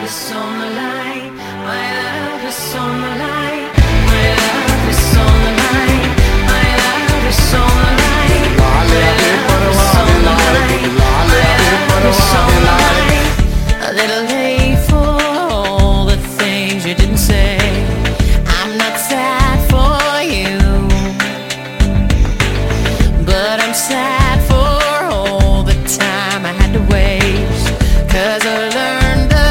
is on the line. My love is on the line. My love is on the line. My love is on the line. My love is on the line. My love is on the line. A little late for all the things you didn't say. I'm not sad for you, but I'm sad for all the time I had to waste. 'Cause I learned the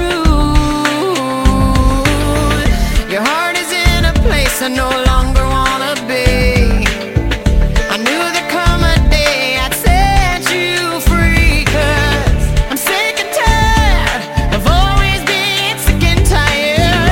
truth. Your heart is in a place I no longer wanna be. I knew there'd come a day I'd set you free. 'Cause I'm sick and tired of always being sick and tired.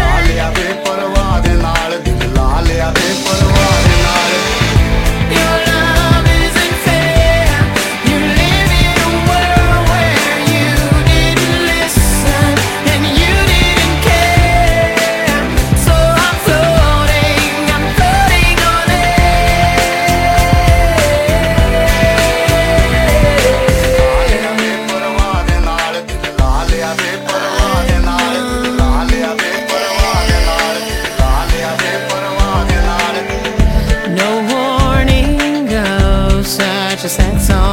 Your love isn't fair. You live in a world where you didn't listen and you didn't care. So I'm floating on air. No warning goes such a sad song.